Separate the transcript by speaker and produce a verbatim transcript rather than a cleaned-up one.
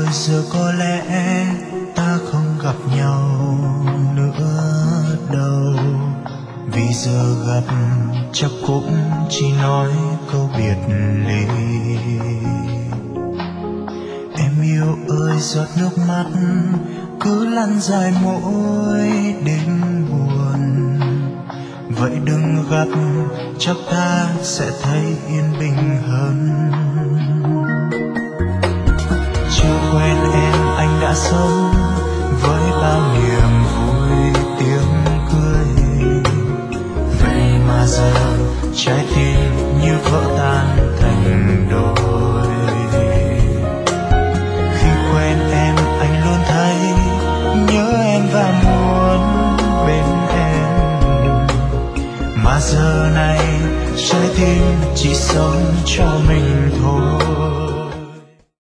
Speaker 1: giờ có lẽ ta không gặp nhau nữa đâu, vì giờ gặp chắc cũng chỉ nói câu biệt ly. Em yêu ơi, giọt nước mắt cứ lăn dài mỗi đêm buồn, vậy đừng gấp, chắc ta sẽ thấy yên bình hơn. Chưa quen em anh đã sống